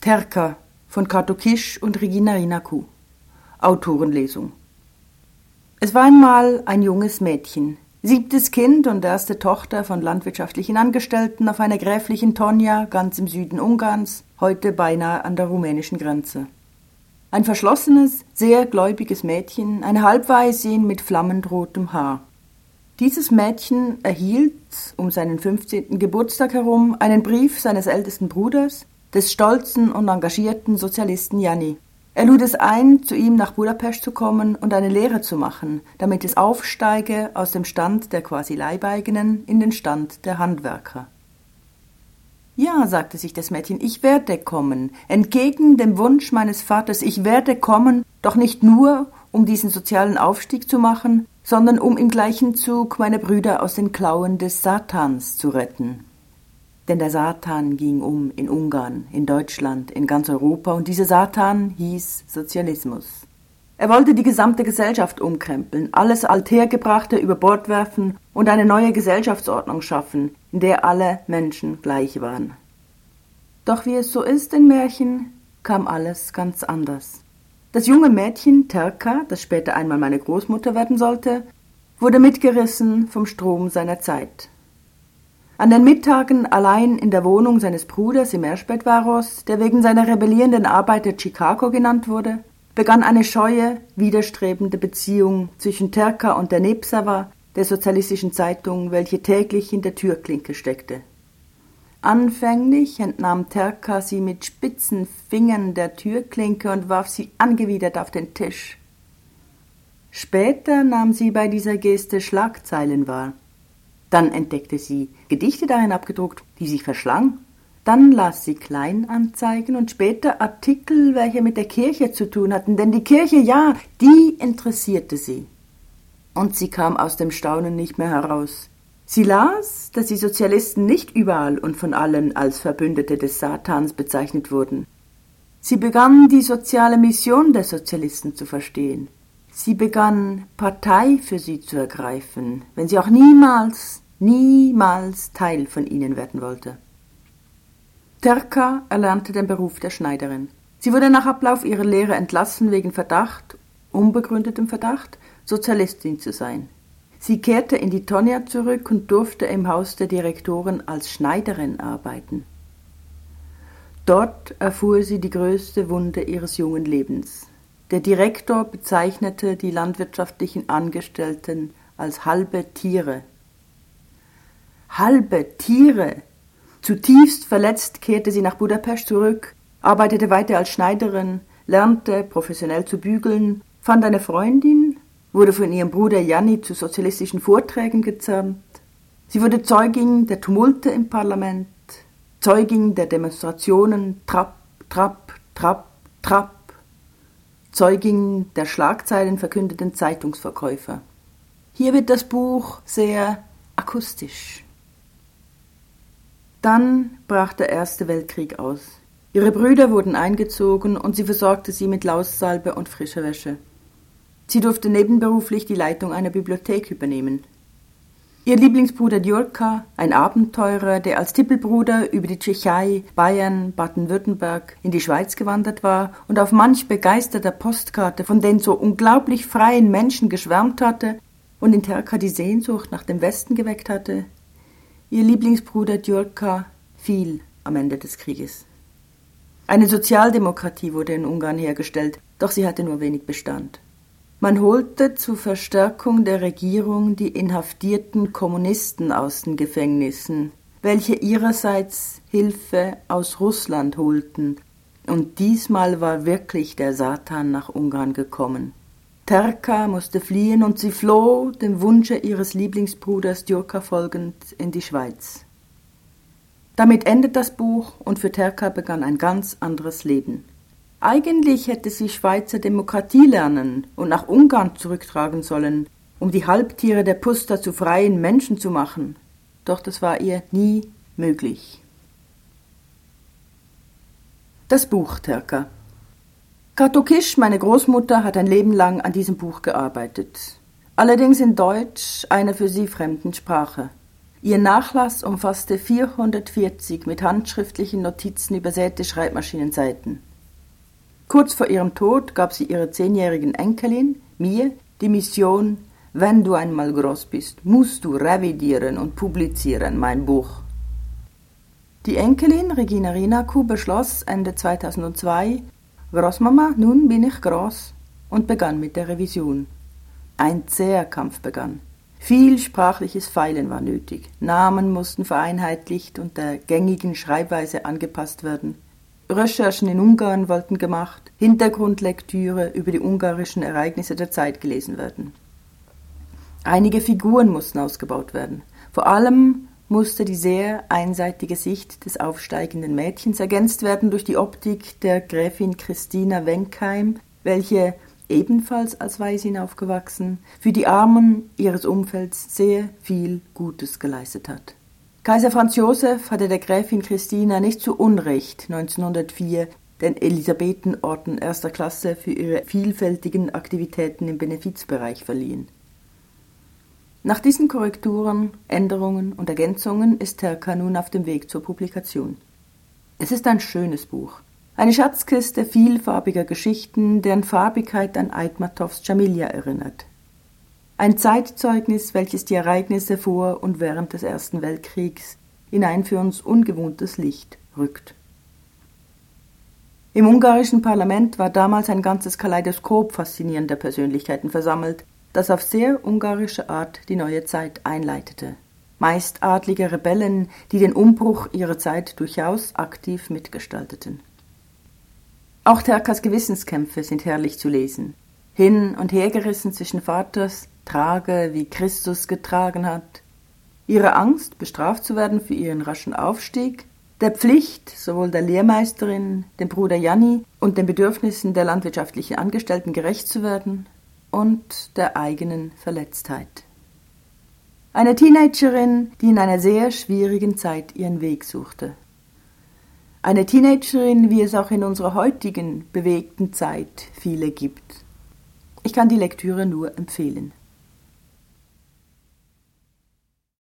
Terka von Kato Kisch und Regina Rinaku. Autorenlesung. Es war einmal ein junges Mädchen, 7. Kind und erste Tochter von landwirtschaftlichen Angestellten auf einer gräflichen Tonja ganz im Süden Ungarns, heute beinahe an der rumänischen Grenze. Ein verschlossenes, sehr gläubiges Mädchen, eine Halbwaisin mit flammend rotem Haar. Dieses Mädchen erhielt um seinen 15. Geburtstag herum einen Brief seines ältesten Bruders, des stolzen und engagierten Sozialisten Janni. Er lud es ein, zu ihm nach Budapest zu kommen und eine Lehre zu machen, damit es aufsteige aus dem Stand der quasi Leibeigenen in den Stand der Handwerker. Ja, sagte sich das Mädchen, ich werde kommen, entgegen dem Wunsch meines Vaters, ich werde kommen, doch nicht nur, um diesen sozialen Aufstieg zu machen, sondern um im gleichen Zug meine Brüder aus den Klauen des Satans zu retten. Denn der Satan ging um in Ungarn, in Deutschland, in ganz Europa, und dieser Satan hieß Sozialismus. Er wollte die gesamte Gesellschaft umkrempeln, alles Althergebrachte über Bord werfen und eine neue Gesellschaftsordnung schaffen, in der alle Menschen gleich waren. Doch wie es so ist in Märchen, kam alles ganz anders. Das junge Mädchen Terka, das später einmal meine Großmutter werden sollte, wurde mitgerissen vom Strom seiner Zeit. An den Mittagen allein in der Wohnung seines Bruders im Erzspätváros, der wegen seiner rebellierenden Arbeit der Chicago genannt wurde, begann eine scheue, widerstrebende Beziehung zwischen Terka und der Népszava, der sozialistischen Zeitung, welche täglich in der Türklinke steckte. Anfänglich entnahm Terka sie mit spitzen Fingern der Türklinke und warf sie angewidert auf den Tisch. Später nahm sie bei dieser Geste Schlagzeilen wahr. Dann entdeckte sie Gedichte darin abgedruckt, die sie verschlang. Dann las sie Kleinanzeigen und später Artikel, welche mit der Kirche zu tun hatten, denn die Kirche, ja, die interessierte sie. Und sie kam aus dem Staunen nicht mehr heraus. Sie las, dass die Sozialisten nicht überall und von allen als Verbündete des Satans bezeichnet wurden. Sie begann die soziale Mission der Sozialisten zu verstehen. Sie begann, Partei für sie zu ergreifen, wenn sie auch niemals Teil von ihnen werden wollte. Terka erlernte den Beruf der Schneiderin. Sie wurde nach Ablauf ihrer Lehre entlassen wegen Verdacht, unbegründetem Verdacht, Sozialistin zu sein. Sie kehrte in die Tonja zurück und durfte im Haus der Direktoren als Schneiderin arbeiten. Dort erfuhr sie die größte Wunde ihres jungen Lebens. Der Direktor bezeichnete die landwirtschaftlichen Angestellten als halbe Tiere. Halbe Tiere! Zutiefst verletzt kehrte sie nach Budapest zurück, arbeitete weiter als Schneiderin, lernte professionell zu bügeln, fand eine Freundin, wurde von ihrem Bruder Janni zu sozialistischen Vorträgen gezerrt. Sie wurde Zeugin der Tumulte im Parlament, Zeugin der Demonstrationen, Trapp, Trapp, Trapp, Trapp, Zeugin der Schlagzeilen verkündeten Zeitungsverkäufer. Hier wird das Buch sehr akustisch. Dann brach der Erste Weltkrieg aus. Ihre Brüder wurden eingezogen und sie versorgte sie mit Laussalbe und frischer Wäsche. Sie durfte nebenberuflich die Leitung einer Bibliothek übernehmen. Ihr Lieblingsbruder Djurka, ein Abenteurer, der als Tippelbruder über die Tschechei, Bayern, Baden-Württemberg in die Schweiz gewandert war und auf manch begeisterter Postkarte von den so unglaublich freien Menschen geschwärmt hatte und in Terka die Sehnsucht nach dem Westen geweckt hatte, ihr Lieblingsbruder Djurka fiel am Ende des Krieges. Eine Sozialdemokratie wurde in Ungarn hergestellt, doch sie hatte nur wenig Bestand. Man holte zur Verstärkung der Regierung die inhaftierten Kommunisten aus den Gefängnissen, welche ihrerseits Hilfe aus Russland holten, und diesmal war wirklich der Satan nach Ungarn gekommen. Terka musste fliehen und sie floh, dem Wunsche ihres Lieblingsbruders Djurka folgend, in die Schweiz. Damit endet das Buch und für Terka begann ein ganz anderes Leben. Eigentlich hätte sie Schweizer Demokratie lernen und nach Ungarn zurücktragen sollen, um die Halbtiere der Puster zu freien Menschen zu machen. Doch das war ihr nie möglich. Das Buch Terka. Kato Kisch, meine Großmutter, hat ein Leben lang an diesem Buch gearbeitet. Allerdings in Deutsch, einer für sie fremden Sprache. Ihr Nachlass umfasste 440 mit handschriftlichen Notizen übersäte Schreibmaschinenseiten. Kurz vor ihrem Tod gab sie ihrer 10-jährigen Enkelin, mir, die Mission: Wenn du einmal groß bist, musst du revidieren und publizieren mein Buch. Die Enkelin Regina Riinaku beschloss Ende 2002: Großmama, nun bin ich groß, und begann mit der Revision. Ein zäher Kampf begann. Viel sprachliches Feilen war nötig. Namen mussten vereinheitlicht und der gängigen Schreibweise angepasst werden. Recherchen in Ungarn wollten gemacht, Hintergrundlektüre über die ungarischen Ereignisse der Zeit gelesen werden. Einige Figuren mussten ausgebaut werden. Vor allem musste die sehr einseitige Sicht des aufsteigenden Mädchens ergänzt werden durch die Optik der Gräfin Christina Wenkheim, welche, ebenfalls als Waisin aufgewachsen, für die Armen ihres Umfelds sehr viel Gutes geleistet hat. Kaiser Franz Josef hatte der Gräfin Christina nicht zu Unrecht 1904 den Elisabethenorden erster Klasse für ihre vielfältigen Aktivitäten im Benefizbereich verliehen. Nach diesen Korrekturen, Änderungen und Ergänzungen ist Terka nun auf dem Weg zur Publikation. Es ist ein schönes Buch. Eine Schatzkiste vielfarbiger Geschichten, deren Farbigkeit an Aitmatovs Jamilja erinnert. Ein Zeitzeugnis, welches die Ereignisse vor und während des Ersten Weltkriegs in ein für uns ungewohntes Licht rückt. Im ungarischen Parlament war damals ein ganzes Kaleidoskop faszinierender Persönlichkeiten versammelt, das auf sehr ungarische Art die neue Zeit einleitete. Meist adlige Rebellen, die den Umbruch ihrer Zeit durchaus aktiv mitgestalteten. Auch Terkas Gewissenskämpfe sind herrlich zu lesen. Hin und her gerissen zwischen Vaters, trage, wie Christus getragen hat, ihre Angst, bestraft zu werden für ihren raschen Aufstieg, der Pflicht sowohl der Lehrmeisterin, dem Bruder Janni und den Bedürfnissen der landwirtschaftlichen Angestellten gerecht zu werden und der eigenen Verletztheit. Eine Teenagerin, die in einer sehr schwierigen Zeit ihren Weg suchte. Eine Teenagerin, wie es auch in unserer heutigen bewegten Zeit viele gibt. Ich kann die Lektüre nur empfehlen.